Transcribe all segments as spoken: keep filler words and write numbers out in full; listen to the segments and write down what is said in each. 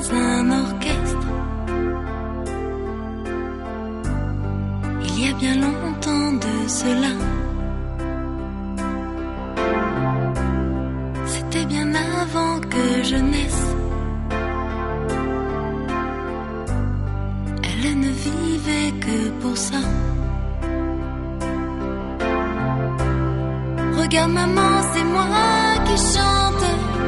dans un orchestre. Il y a bien longtemps de cela. C'était bien avant que je naisse. Elle ne vivait que pour ça. Regarde maman, c'est moi qui chante.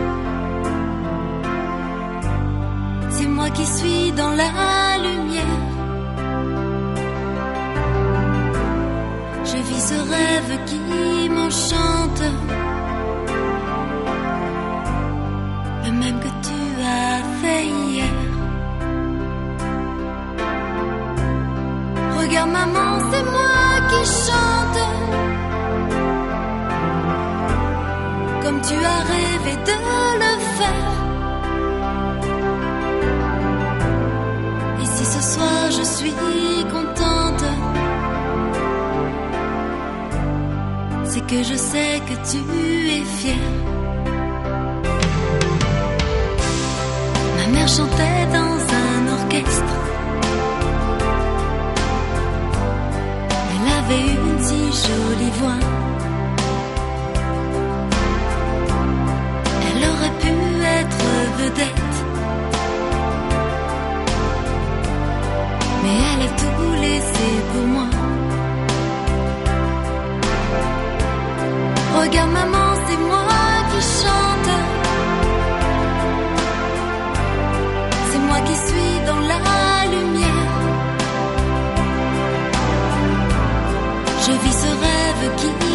C'est moi qui suis dans la lumière. Je vis ce rêve qui m'enchante, le même que tu as fait hier. Regarde maman, c'est moi qui chante, comme tu as rêvé de le faire. Et si ce soir je suis contente, c'est que je sais que tu es fière. Ma mère chantait dans un orchestre. Elle avait une si jolie voix. Elle aurait pu être vedette, mais elle a tout laissé pour moi. Regarde maman, c'est moi qui chante. C'est moi qui suis dans la lumière. Je vis ce rêve qui